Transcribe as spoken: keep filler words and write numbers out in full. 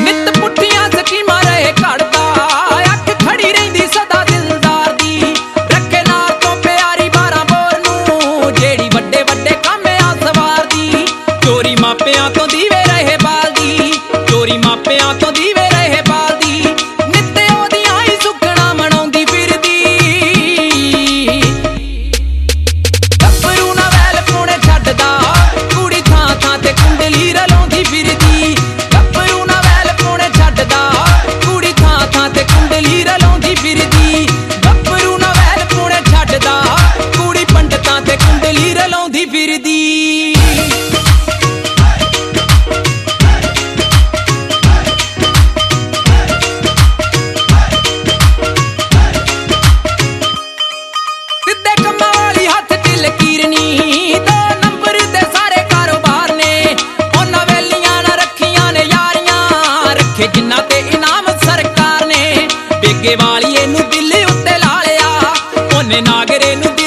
ਨਿੱਤ ਪੁੱਠੀਆਂ ਸਕੀਮਾਂ ਰਹੇ ਘੜਦਾ, ਅੱਖ ਖੜੀ ਰਹਿੰਦੀ ਸਦਾ ਦਿਲਦਾਰ ਦੀ। ਰੱਖੇ ਨਾਲ ਤੋਂ ਪਿਆਰੀ ਬਾਰਾਂ ਬੋਰ ਨੂੰ, ਜਿਹੜੀ ਵੱਡੇ ਵੱਡੇ ਕੰਮ ਆ ਸਵਾਰਦੀ। ਚੋਰੀ ਮਾਪਿਆਂ ਤੋਂ ਦੀਵੇ ਰਹੇ ਬਾਲਦੀ, ਚੋਰੀ ਮਾਪਿਆਂ ਤੋਂ ਦੀਵੇ ਰਹੇ ਬਾਲਦੀ। ਨਿੱਤ ਉਹਦੀਆਂ ਹੀ ਸੁੱਖਣਾ ਮਨਾਉਂਦੀ ਫਿਰਦੀ। ਗੱਭਰੂ ਨਾ ਵੈਲ ਪੁਣੇ ਛੱਡਦਾ, ਕੁੜੀ ਥਾਂ ਥਾਂ ਤੇ ਕੁੰਡਲੀ ਰਲਾਉਂਦੀ ਫਿਰਦੀ। ਗੱਭਰੂ ਨਾ ਵੈਲ ਪੁਣੇ ਛੱਡਦਾ, ਕੁੜੀ ਥਾਂ ਥਾਂ ਤੇ ਕੁੰਡਲੀ ਰਲਾਉਂਦੀ ਫਿਰਦੀ। ਗੱਭਰੂ ਨਾ ਵੈਲ ਪੁਣੇ ਛੱਡਦਾ, ਕੁੜੀ ਪੰਡਤਾਂ ਤੇ ਕੁੰਡਲੀ ਰਲਾਉਂਦੀ ਫਿਰਦੀ। ਜਿੰਨਾ ਤੇ ਇਨਾਮ ਸਰਕਾਰ ਨੇ, ਬੇਗੇ ਵਾਲੀਏ ਨੂੰ ਦਿਲ ਉੱਤੇ ਲਾ ਲਿਆ, ਉਹਨੇ ਨਾਗਰੇ ਨੂੰ